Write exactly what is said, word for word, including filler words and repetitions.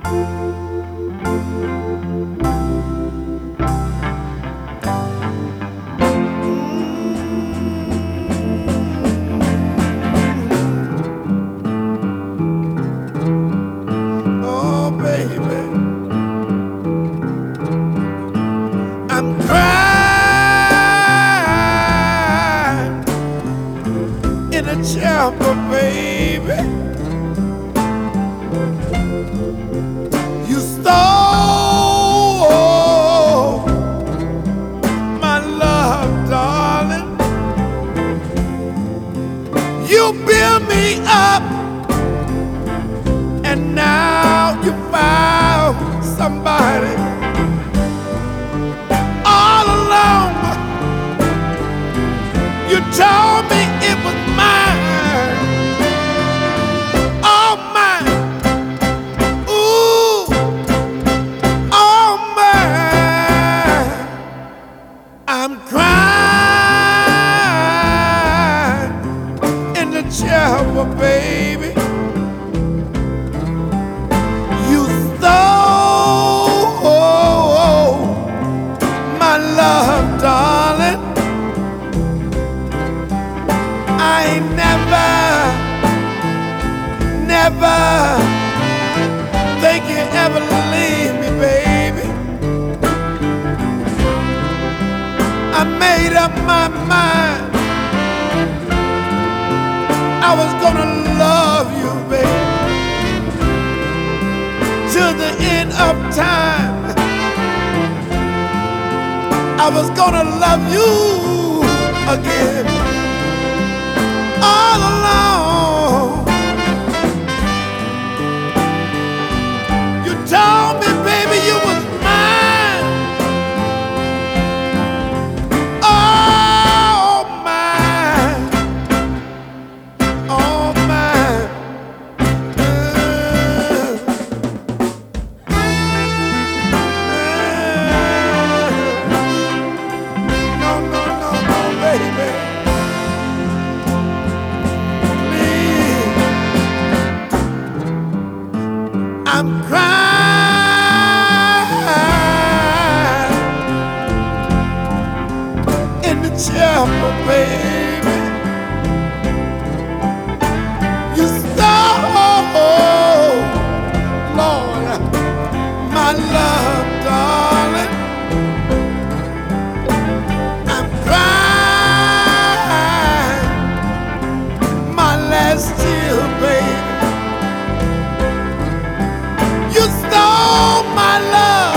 Oh, baby, I'm crying in a chapel, baby. You stole my love, darling. You built me up, and now you found somebody all alone. You told me it was mine, all mine. Ooh, all mine. I'm crying in the shower, baby. You stole my love, darling. I ain't never, never think you ever leave me, baby. I made up my mind I was gonna love you, baby, till the end of time. I was gonna love you again all along. You told me, baby, you was mine, all mine, all mine. Uh, No, no, no, no, baby. Please. I'm crying in the chapel, baby. You stole, Lord, my love, darling. I'm crying my last tear, baby. You stole my love.